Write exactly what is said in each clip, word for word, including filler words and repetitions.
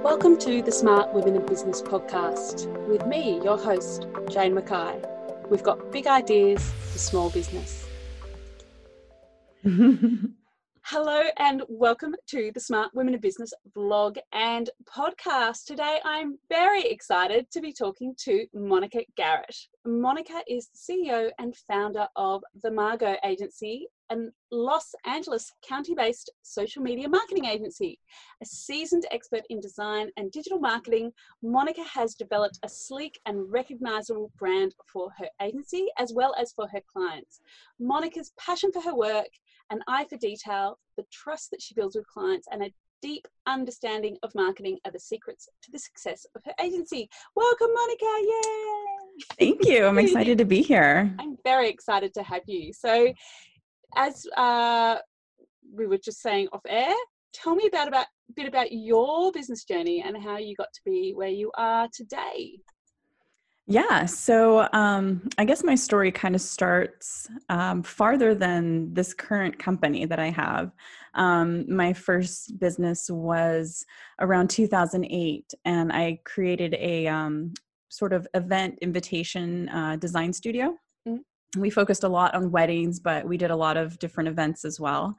Welcome to the Smart Women in Business podcast with me, your host, Jane Mackay. We've got big ideas for small business. Hello and welcome to the Smart Women in Business vlog and podcast. Today I'm very excited to be talking to Monica Garrett. Monica is the C E O and founder of the Margot Agency, a Los Angeles County-based social media marketing agency. A seasoned expert in design and digital marketing, Monica has developed a sleek and recognizable brand for her agency as well as for her clients. Monica's passion for her work, an eye for detail, the trust that she builds with clients, and a deep understanding of marketing are the secrets to the success of her agency. Welcome, Monica. Yay! Thank you. I'm excited to be here. I'm very excited to have you. So as uh, we were just saying off air, tell me about, about a bit about your business journey and how you got to be where you are today. Yeah. So um, I guess my story kind of starts um, farther than this current company that I have. Um, my first business was around two thousand eight, and I created a um, sort of event invitation uh, design studio. Mm-hmm. We focused a lot on weddings, but we did a lot of different events as well.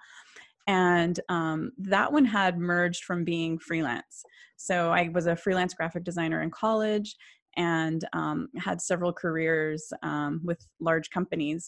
And um, that one had merged from being freelance. So I was a freelance graphic designer in college, and um, had several careers um, with large companies.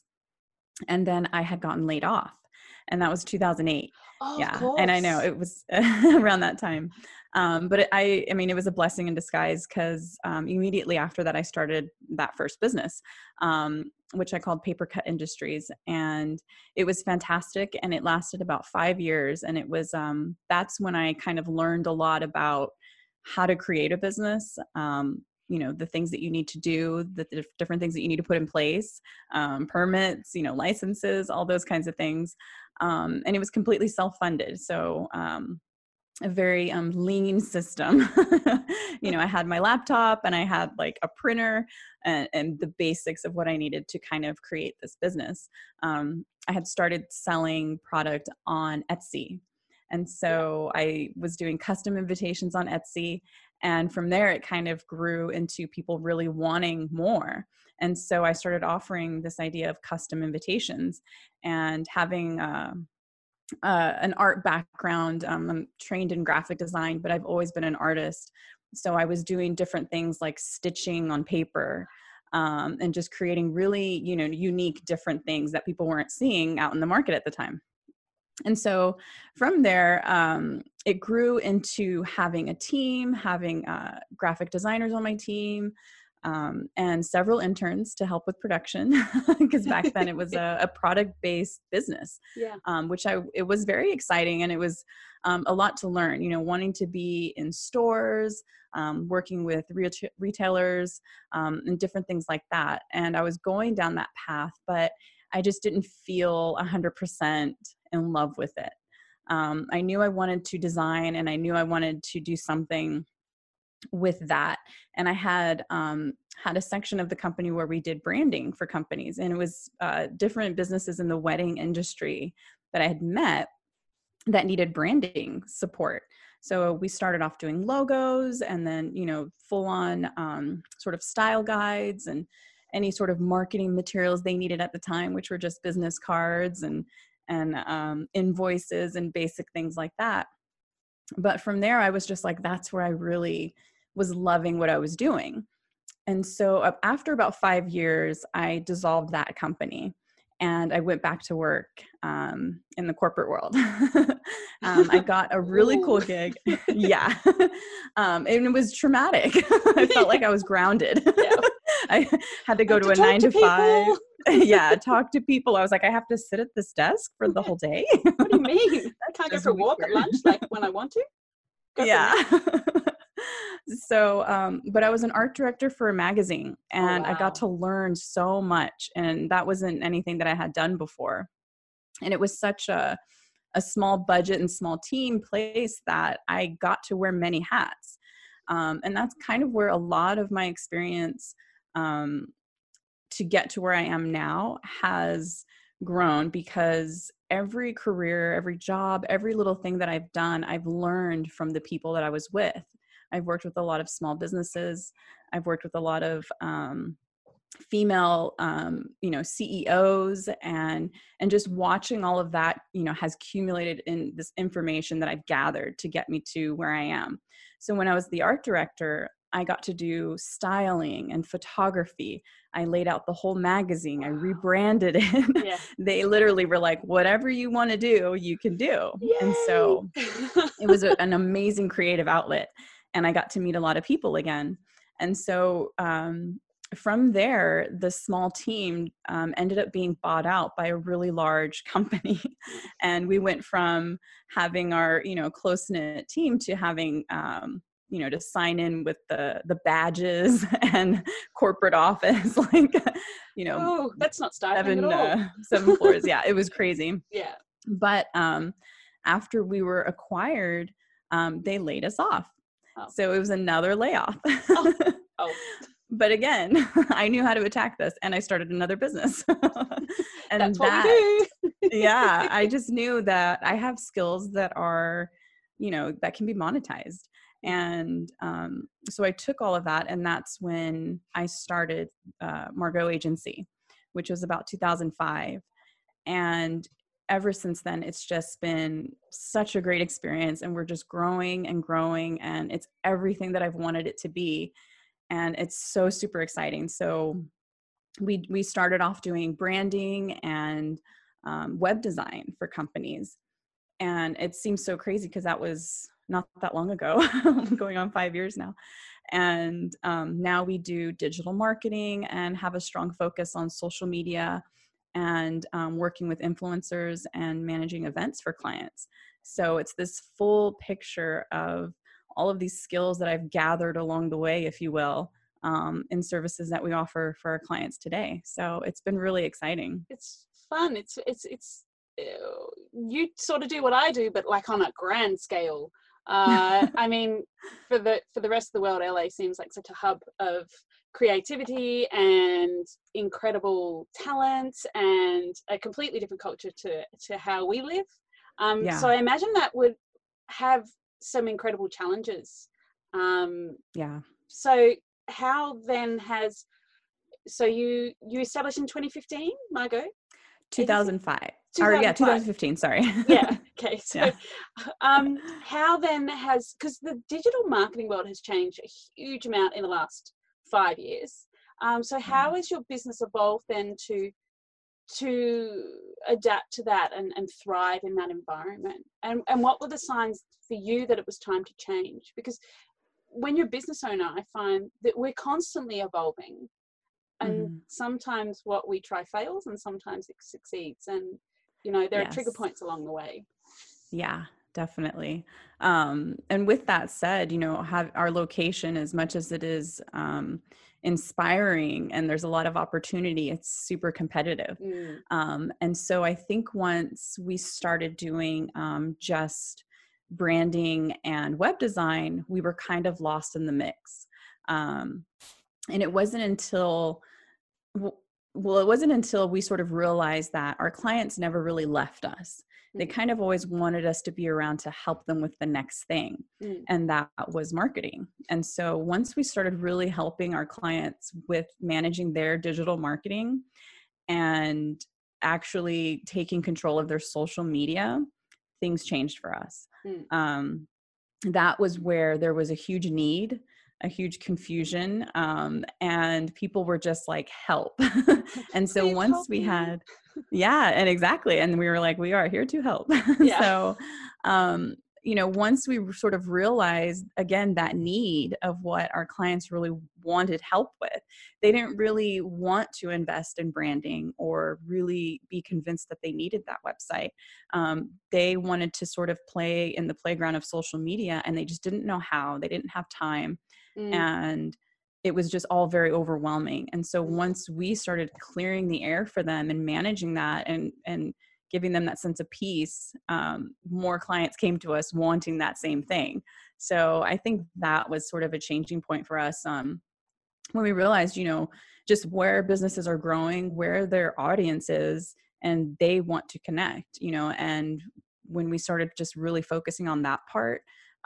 And then I had gotten laid off, and that was two thousand eight. Oh, yeah. Of course. And I know it was around that time. Um, but it, I, I mean, it was a blessing in disguise because um, immediately after that, I started that first business, um, which I called Paper Cut Industries. And it was fantastic. And it lasted about five years. And it was, um, that's when I kind of learned a lot about how to create a business, um, you know, the things that you need to do, the, the different things that you need to put in place, um, permits, you know, licenses, all those kinds of things. Um, and it was completely self-funded. So, um, a very um, lean system. You know, I had my laptop and I had like a printer and, and the basics of what I needed to kind of create this business. Um, I had started selling product on Etsy. And so I was doing custom invitations on Etsy. And from there, it kind of grew into people really wanting more. And so I started offering this idea of custom invitations and having uh, uh, an art background. Um, I'm trained in graphic design, but I've always been an artist. So I was doing different things like stitching on paper um, and just creating really, you know, unique, different things that people weren't seeing out in the market at the time. And so from there, um, it grew into having a team, having uh, graphic designers on my team, um, and several interns to help with production, because back then it was a, a product-based business, Yeah. um, which I it was very exciting, and it was um, a lot to learn. You know, wanting to be in stores, um, working with reta- retailers, um, and different things like that. And I was going down that path, but I just didn't feel one hundred percent in love with it. Um, I knew I wanted to design, and I knew I wanted to do something with that. And I had um, had a section of the company where we did branding for companies, and it was uh, different businesses in the wedding industry that I had met that needed branding support. So we started off doing logos, and then, you know, full on um, sort of style guides and any sort of marketing materials they needed at the time, which were just business cards and and um, invoices and basic things like that. But from there, I was just like, that's where I really was loving what I was doing. And so uh, after about five years, I dissolved that company and I went back to work um, in the corporate world. um, I got a really Ooh. cool gig. Yeah. um, and it was traumatic. I felt like I was grounded. Yeah. I had to go Had to to a talk nine to to five. people. Yeah, talk to people. I was like, I have to sit at this desk for the whole day. What do you mean? I can't go Just for a walk at weird. lunch like when I want to? Go Yeah. So, um, but I was an art director for a magazine, and Oh, I got wow. to learn so much, and that wasn't anything that I had done before. And it was such a, a small budget and small team place that I got to wear many hats. Um, and that's kind of where a lot of my experience um, to get to where I am now has grown, because every career, every job, every little thing that I've done, I've learned from the people that I was with. I've worked with a lot of small businesses. I've worked with a lot of um, female, um, you know, C E Os, and and just watching all of that, you know, has accumulated in this information that I've gathered to get me to where I am. So when I was the art director, I got to do styling and photography. I laid out the whole magazine. I rebranded it. Yeah. They literally were like, whatever you want to do, you can do. Yay! And so it was a, an amazing creative outlet. And I got to meet a lot of people again. And so um, from there, the small team um, ended up being bought out by a really large company. And we went from having our, you know, close-knit team to having, um, you know, to sign in with the the badges and corporate office, like, you know, oh, that's not startling seven, at all. uh, seven floors. Yeah, it was crazy. Yeah. But um, after we were acquired, um, they laid us off. Oh. So it was another layoff. Oh. Oh. But again, I knew how to attack this, and I started another business. And that's that, what we do. yeah, I just knew that I have skills that are, you know, that can be monetized. And um, so I took all of that, and that's when I started uh, Margot Agency, which was about two thousand five. And ever since then, it's just been such a great experience, and we're just growing and growing, and it's everything that I've wanted it to be. And it's so super exciting. So we we started off doing branding and um, web design for companies. And it seems so crazy because that was not that long ago, going on five years now. And um, now we do digital marketing and have a strong focus on social media and um, working with influencers and managing events for clients. So it's this full picture of all of these skills that I've gathered along the way, if you will, um, in services that we offer for our clients today. So it's been really exciting. It's fun. It's, it's, it's, you sort of do what I do, but like on a grand scale. Uh, I mean, for the for the rest of the world, L A seems like such a hub of creativity and incredible talent and a completely different culture to to how we live. Um, Yeah. So I imagine that would have some incredible challenges. Um, Yeah. so how then has so you you established in twenty fifteen, Margot? two thousand five. two thousand five. Or yeah, twenty fifteen, sorry. Yeah. Okay. So, Yeah. um, how then has, because the digital marketing world has changed a huge amount in the last five years. Um, so how has your business evolved then to, to adapt to that and, and thrive in that environment? And, and what were the signs for you that it was time to change? Because when you're a business owner, I find that we're constantly evolving. And Mhm. sometimes what we try fails and sometimes it succeeds. And, you know, there Yes. are trigger points along the way. Yeah, definitely. Um, and with that said, you know, have our location, as much as it is um, inspiring and there's a lot of opportunity, it's super competitive. Mm. Um, and so I think once we started doing um, just branding and web design, we were kind of lost in the mix. Um, and it wasn't until, well, it wasn't until we sort of realized that our clients never really left us. They kind of always wanted us to be around to help them with the next thing. Mm. And that was marketing. And so once we started really helping our clients with managing their digital marketing and actually taking control of their social media, things changed for us. Mm. Um, that was where there was a huge need, a huge confusion, um, and people were just like, help. And so Please once help we me. had, yeah, and exactly. And we were like, we are here to help. Yeah. So, um, you know, once we sort of realized, again, that need of what our clients really wanted help with, they didn't really want to invest in branding or really be convinced that they needed that website. Um, they wanted to sort of play in the playground of social media, and they just didn't know how. They didn't have time. Mm. And it was just all very overwhelming. And so once we started clearing the air for them and managing that and, and giving them that sense of peace, um, more clients came to us wanting that same thing. So I think that was sort of a changing point for us um, when we realized, you know, just where businesses are growing, where their audience is, and they want to connect, you know, and when we started just really focusing on that part,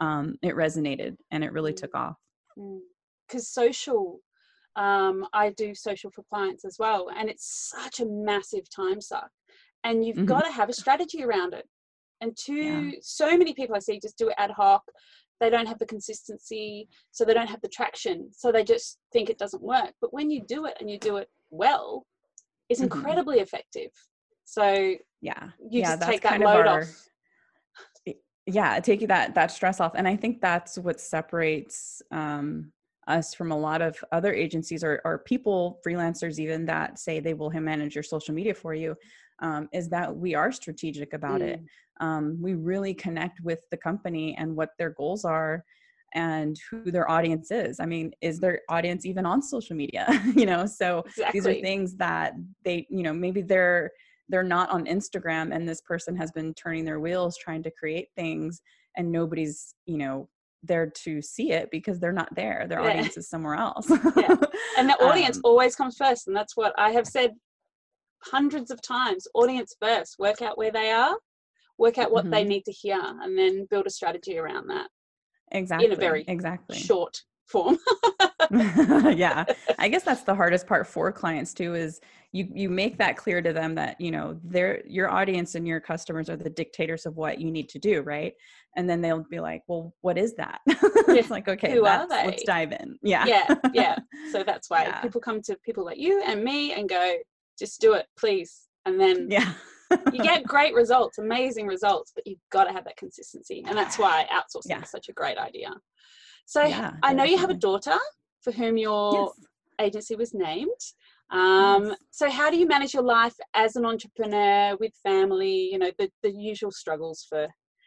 um, it resonated and it really took off. Because social, um, I do social for clients as well, and it's such a massive time suck, and you've Mm-hmm. got to have a strategy around it. And too, Yeah. so many people I see just do it ad hoc. They don't have the consistency, so they don't have the traction, so they just think it doesn't work. But when you do it and you do it well, it's Mm-hmm. incredibly effective. So yeah, you yeah, just that's take that kind load of our, off. yeah, taking that that stress off. And I think that's what separates um, us from a lot of other agencies or, or people, freelancers even, that say they will manage your social media for you, um, is that we are strategic about Mm. it. Um, we really connect with the company and what their goals are and who their audience is. I mean, is their audience even on social media? you know, so Exactly. these are things that they, you know, maybe they're they're not on Instagram and this person has been turning their wheels trying to create things and nobody's, you know, there to see it because they're not there. Their Yeah. audience is somewhere else. Yeah. And the audience um, always comes first. And that's what I have said hundreds of times. Audience first. Work out where they are, work out what mm-hmm. they need to hear, and then build a strategy around that. Exactly. In a very exactly. short form. yeah. I guess that's the hardest part for clients too, is you, you make that clear to them that, you know, their, your audience and your customers are the dictators of what you need to do. Right. And then they'll be like, well, what is that? It's like, okay, Who that's, are they? let's dive in. Yeah. Yeah. Yeah. So that's why yeah. people come to people like you and me and go, just do it, please. And then yeah. you get great results, amazing results, but you've got to have that consistency. And that's why outsourcing yeah. is such a great idea. So yeah, I know definitely. you have a daughter for whom your yes. agency was named. Um, yes. So how do you manage your life as an entrepreneur with family, you know, the, the usual struggles for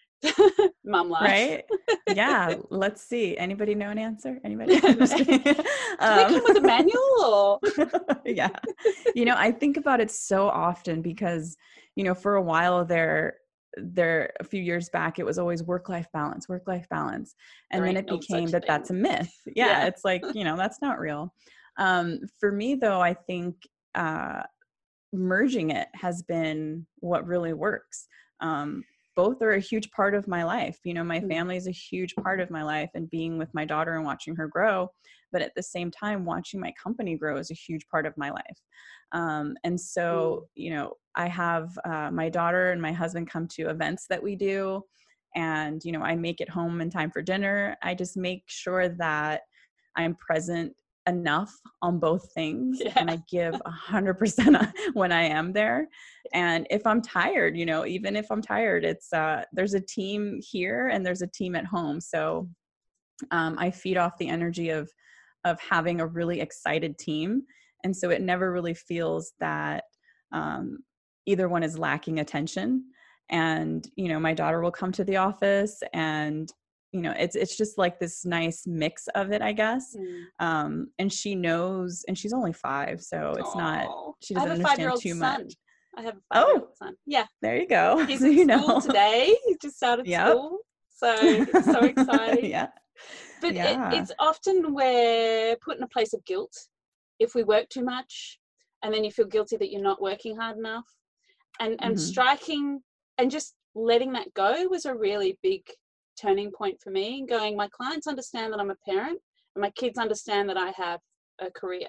mum life? Right? Yeah. Let's see. Anybody know an answer? Anybody? Do um, they come with a manual or? yeah. You know, I think about it so often because, you know, for a while there, there a few years back, it was always work-life balance, work-life balance. And There then ain't it no became such that thing. that's a myth. Yeah, Yeah. It's like, you know, that's not real. Um, for me though, I think, uh, merging it has been what really works. Um, both are a huge part of my life. You know, my Mm. family is a huge part of my life, and being with my daughter and watching her grow. But at the same time, watching my company grow is a huge part of my life. Um, and so, you know, I have uh, my daughter and my husband come to events that we do. And, you know, I make it home in time for dinner. I just make sure that I'm present enough on both things, Yeah. and I give a hundred percent when I am there. And if I'm tired, you know, even if I'm tired, it's uh there's a team here and there's a team at home. So um, I feed off the energy of of having a really excited team. And so it never really feels that um, either one is lacking attention. And, you know, my daughter will come to the office and, you know, it's, it's just like this nice mix of it, I guess. Mm. Um, and she knows, and she's only five, so it's Aww. not, she I doesn't have a understand five-year-old too son. much. I have a five-year-old Oh, son. Yeah. there you go. He's So, at you school know. today. He just started Yep. school. So it's so exciting. yeah. But yeah. it, it's often we're put in a place of guilt if we work too much, and then you feel guilty that you're not working hard enough. And and Mhm. striking and just letting that go was a really big turning point for me. Going, my clients understand that I'm a parent, and my kids understand that I have a career,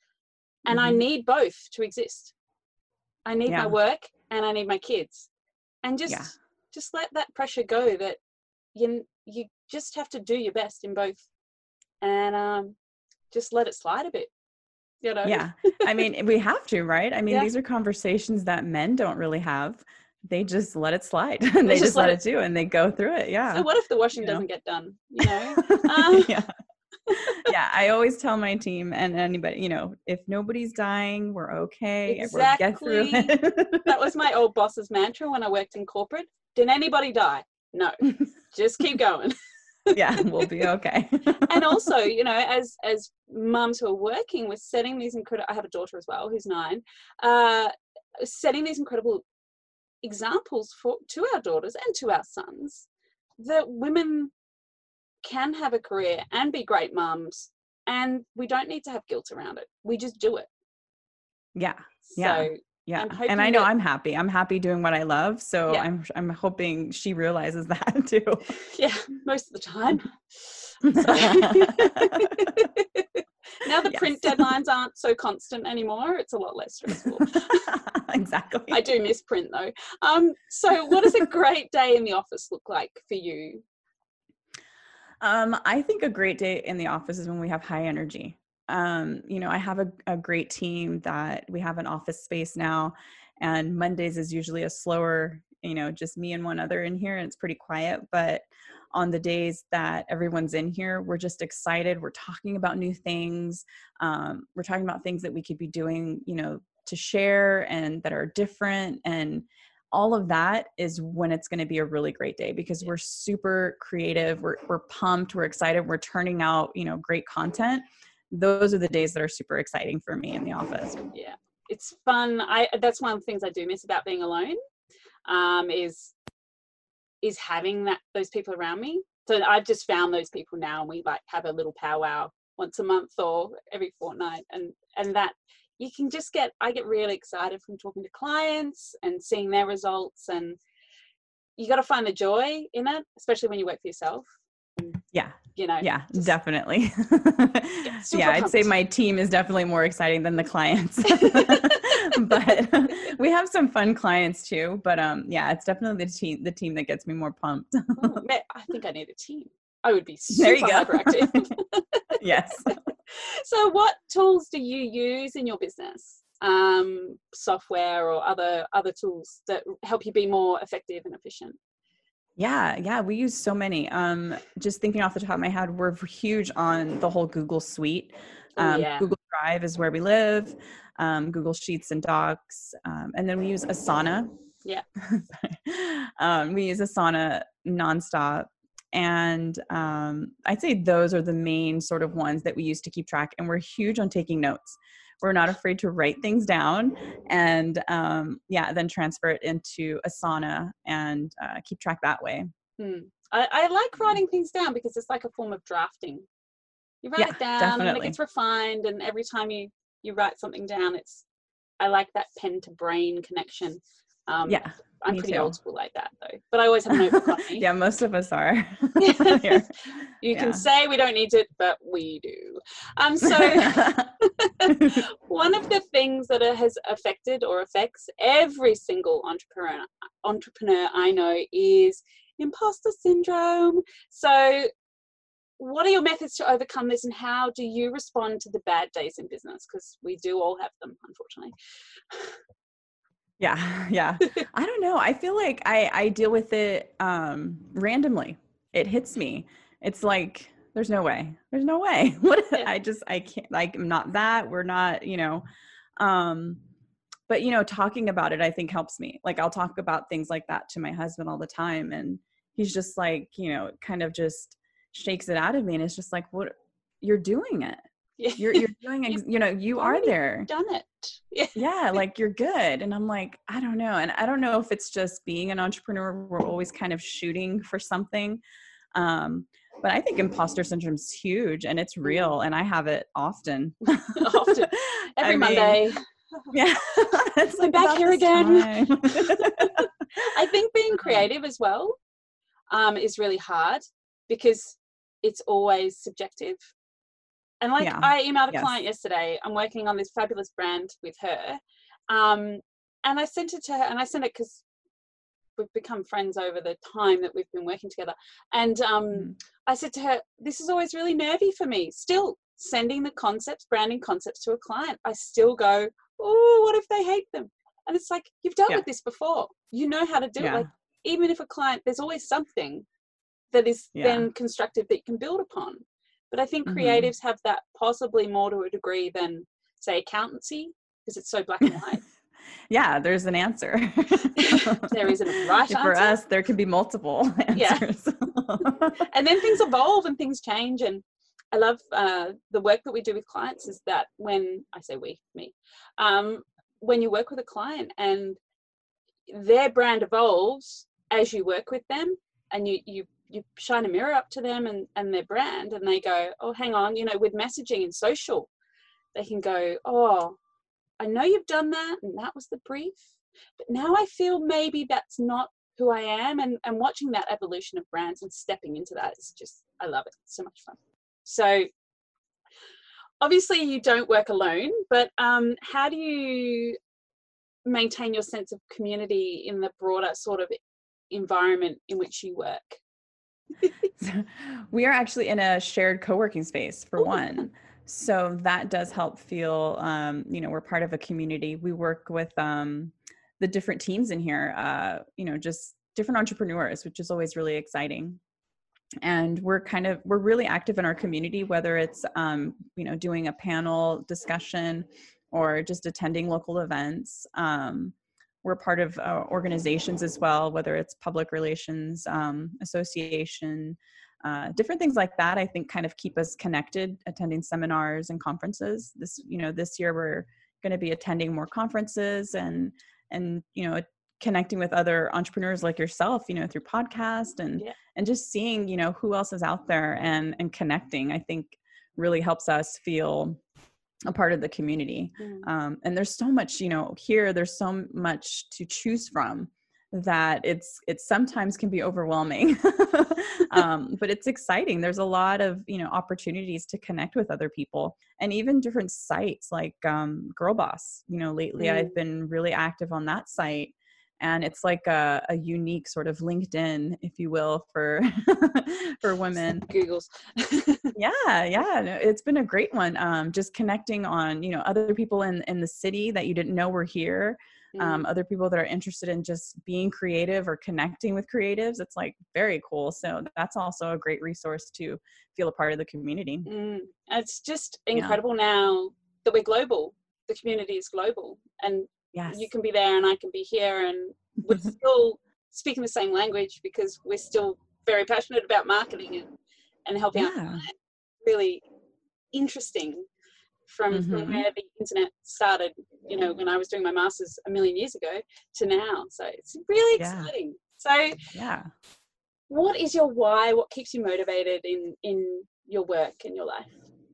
and I Mhm. need both to exist. I need my Yeah. work and I need my kids, and just Yeah. just let that pressure go. That you you just have to do your best in both, and um, just let it slide a bit. You know? Yeah. I mean, we have to, right? I mean, Yeah. these are conversations that men don't really have. They just let it slide and they, They just just let let it do and they go through it. Yeah. So what if the washing You know? doesn't get done? You know? Uh, yeah. yeah. I always tell my team and anybody, you know, if nobody's dying, we're okay. We'll get through exactly. it. That was my old boss's mantra when I worked in corporate. Did anybody die? No. Just keep going. yeah, we'll be okay. And also, you know, as as mums who are working, we're setting these incredible, I have a daughter as well who's nine, uh, setting these incredible examples for to our daughters and to our sons that women can have a career and be great mums, and we don't need to have guilt around it. We just do it. Yeah. So Yeah. Yeah. I'm hoping And I know that, I'm happy. I'm happy doing what I love. So yeah, I'm I'm hoping she realizes that too. yeah, most of the time. So now the Yes. print deadlines aren't so constant anymore. It's a lot less stressful. Exactly. I do miss print though. Um, so what does a great day in the office look like for you? Um, I think a great day in the office is when we have high energy. Um, you know, I have a, a great team that we have an office space now, and Mondays is usually a slower, you know, just me and one other in here, and it's pretty quiet. But on the days that everyone's in here, we're just excited. We're talking about new things. Um, we're talking about things that we could be doing, you know, to share and that are different. And all of that is when it's going to be a really great day, because we're super creative. We're, we're pumped. We're excited. We're turning out, you know, great content. Those are the days that are super exciting for me in the office. Yeah, it's fun. I that's one of the things I do miss about being alone. Um, is is having that those people around me. So I've just found those people now, and we like have a little powwow once a month or every fortnight, and and that you can just get. I get really excited from talking to clients and seeing their results, and you got to find the joy in it, especially when you work for yourself. Yeah. You know. Yeah, definitely. Get super Yeah, I'd say pumped. my team is definitely more exciting than the clients. But we have some fun clients too. But um, yeah, it's definitely the team, the team that gets me more pumped. Oh, man, I think I need a team. I would be There you super go. hyperactive. Yes. So what tools do you use in your business? Um, software or other other tools that help you be more effective and efficient? Yeah, yeah, we use so many. Um, just thinking off the top of my head, we're huge on the whole Google suite. Oh Um, yeah. Google Drive is where we live, um, Google Sheets and Docs. Um, and then we use Asana. Yeah. um, we use Asana nonstop. And um, I'd say those are the main sort of ones that we use to keep track. And we're huge on taking notes. We're not afraid to write things down and um, yeah, then transfer it into Asana and uh, keep track that way. Hmm. I, I like writing things down because it's like a form of drafting. You write Yeah, it down and it definitely. gets refined, and every time you you write something down, it's I like that pen to brain connection. Um, Yeah, I'm me pretty too. old school like that though, but I always have a notebook on me. Yeah, most of us are. Here. You can Yeah. say we don't need it, but we do. Um, so one of the things that has affected or affects every single entrepreneur entrepreneur I know is imposter syndrome. So what are your methods to overcome this, and how do you respond to the bad days in business? Because we do all have them, unfortunately. Yeah, yeah. I don't know. I feel like I I deal with it um randomly. It hits me. It's like there's no way. There's no way. What Yeah. I just I can't, like, I'm not that. We're not, you know. Um but you know, talking about it I think helps me. Like I'll talk about things like that to my husband all the time, and he's just like, you know, kind of just shakes it out of me, and it's just like, what, you're doing it. Yeah. You're you're doing You've ex- you know, you are already there. done it. Yeah. Yeah, like you're good. And I'm like, I don't know. And I don't know if it's just being an entrepreneur, we're always kind of shooting for something. Um, but I think imposter syndrome is huge and it's real, and I have it often. Often. Every I mean, Monday. yeah, it's I'm like back about here this again. time. I think being Um, creative as well um, is really hard because it's always subjective. And like yeah. I emailed a Yes. client yesterday, I'm working on this fabulous brand with her. Um, and I sent it to her, and I sent it because we've become friends over the time that we've been working together. And um, Mhm. I said to her, this is always really nervy for me. Still sending the concepts, branding concepts to a client, I still go, oh, what if they hate them? And it's like, you've dealt Yeah. with this before. You know how to do it. Yeah. Like, even if a client, there's always something that is Yeah. then constructive that you can build upon. But I think Hmm. creatives have that possibly more to a degree than, say, accountancy, because it's so black and white. Yeah, there's an answer. There isn't a right For answer. us, there can be multiple Yeah. answers. And then things evolve and things change. And I love uh, the work that we do with clients is that when I say we, me, um, when you work with a client and their brand evolves as you work with them, and you you you shine a mirror up to them and, and their brand, and they go, oh, hang on, you know, with messaging and social, they can go, oh, I know you've done that and that was the brief, but now I feel maybe that's not who I am. And, and watching that evolution of brands and stepping into that is just, I love it. It's so much fun. So obviously you don't work alone, but um, how do you maintain your sense of community in the broader sort of environment in which you work? We are actually in a shared co-working space for Ooh. one. So that does help feel, um, you know, we're part of a community. We work with um, the different teams in here, uh, you know, just different entrepreneurs, which is always really exciting. And we're kind of, we're really active in our community, whether it's, um, you know, doing a panel discussion or just attending local events. Um, we're part of uh, organizations as well, whether it's public relations, um, association, uh, different things like that, I think kind of keep us connected, attending seminars and conferences. This, you know, this year we're going to be attending more conferences and, and, you know, connecting with other entrepreneurs like yourself, you know, through podcast and, Yeah. and just seeing, you know, who else is out there and, and connecting, I think really helps us feel a part of the community. Mm. Um, and there's so much, you know, here, there's so much to choose from that it's, it sometimes can be overwhelming, um, but it's exciting. There's a lot of, you know, opportunities to connect with other people and even different sites like um, Girl Boss. You know, lately Mm. I've been really active on that site. And it's like a, a unique sort of LinkedIn, if you will, for for women. Googles. yeah, yeah, no, it's been a great one. Um, just connecting on, you know, other people in in the city that you didn't know were here. Um, Mm. other people that are interested in just being creative or connecting with creatives. It's like very cool. So that's also a great resource to feel a part of the community. Mm. It's just Yeah. incredible now that we're global. The community is global, and Yes. you can be there and I can be here, and we're still speaking the same language because we're still very passionate about marketing and, and helping out. Yeah. Really interesting from, Mhm. from where the internet started, you know, when I was doing my master's a million years ago to now. So it's really Yeah. exciting. So Yeah. what is your why? What keeps you motivated in, in your work and your life?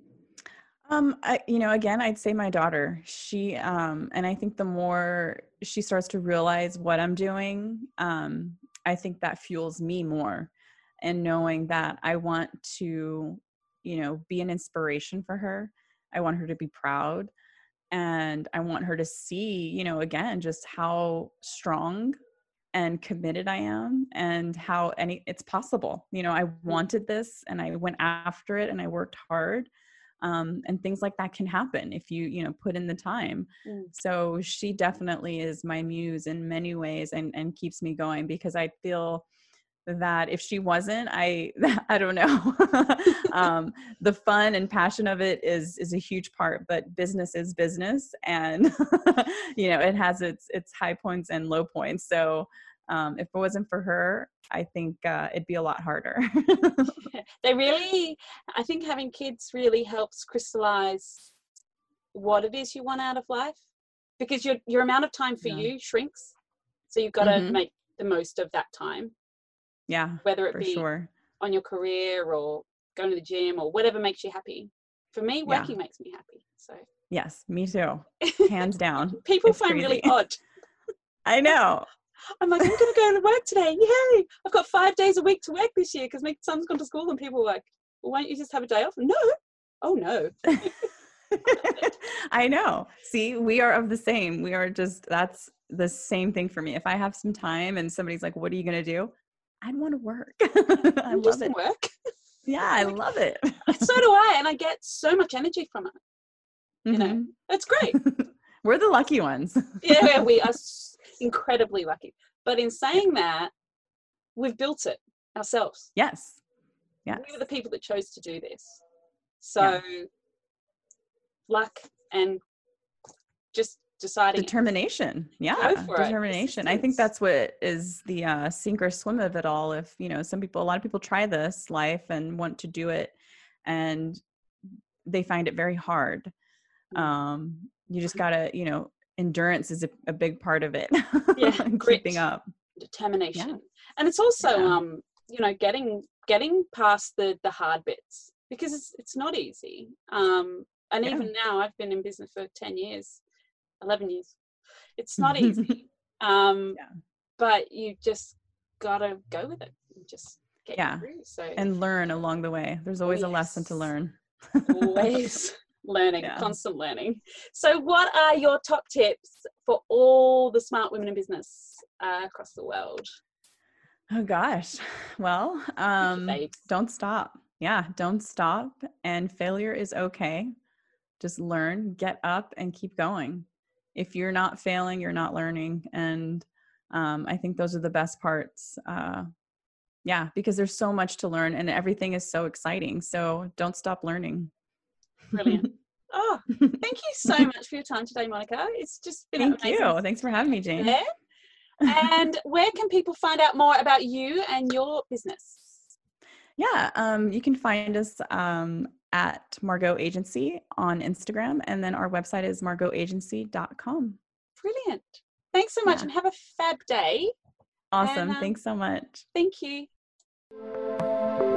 Um, I, you know, again, I'd say my daughter, she, um, and I think the more she starts to realize what I'm doing, um, I think that fuels me more, and knowing that I want to, you know, be an inspiration for her. I want her to be proud, and I want her to see, you know, again, just how strong and committed I am and how any it's possible. You know, I wanted this and I went after it and I worked hard. Um, and things like that can happen if you, you know, put in the time. Mm. So she definitely is my muse in many ways and, and keeps me going, because I feel that if she wasn't, I, I don't know, um, the fun and passion of it is, is a huge part, but business is business, and, you know, it has its, its high points and low points. So, um, if it wasn't for her, I think, uh, it'd be a lot harder. They really, I think having kids really helps crystallize what it is you want out of life, because your, your amount of time for Yeah. you shrinks. So you've got to Mhm. make the most of that time. Yeah, Whether it for be sure. on your career or going to the gym or whatever makes you happy. For me, Yeah. working makes me happy. So Yes, me too. Hands down. people It's find crazy. really odd. I know. I'm like, I'm going to go to work today. Yay! I've got five days a week to work this year because my son's gone to school, and people are like, well, why don't you just have a day off? No. Oh, no. I know. See, we are of the same. We are just, that's the same thing for me. If I have some time and somebody's like, what are you going to do? I'd want to work. I Do love some it. work. Yeah, I love it. So do I, and I get so much energy from it. You know, Mhm. it's great. We're the lucky ones. Yeah, we are incredibly lucky. But in saying that, we've built it ourselves. Yes. Yes. We were the people that chose to do this. So Yeah. luck and just deciding Determination. Yeah. Go for it. Determination. I think Persistence. that's what is the uh, sink or swim of it all. If, you know, some people, a lot of people try this life and want to do it, and they find it very hard. Um, you just gotta, you know, endurance is a, a big part of it. Yeah, grit, keeping up. determination. Yeah. And it's also, Yeah. um, you know, getting getting past the the hard bits, because it's it's not easy. Um, and Yeah. even now, I've been in business for ten years. eleven years. It's not easy. um, yeah. But you just got to go with it and just get Yeah. through. So, and learn along the way. There's always oh, a lesson to yes. learn. Always learning, Yeah. constant learning. So what are your top tips for all the smart women in business uh, across the world? Oh gosh. Well, um, Babes. don't stop. Yeah, don't stop. And failure is okay. Just learn, get up, and keep going. If you're not failing, you're not learning. And um, I think those are the best parts. Uh, yeah, because there's so much to learn and everything is so exciting. So don't stop learning. Brilliant. Oh, thank you so much for your time today, Monica. It's just been Thank amazing. you. Thanks for having me, Jane. There. And where can people find out more about you and your business? Yeah, um, you can find us um, at Margot Agency on Instagram, and then our website is margot agency dot com. Brilliant. Thanks so much, Yeah. and have a fab day. Awesome. And, um, Thanks so much. Thank you.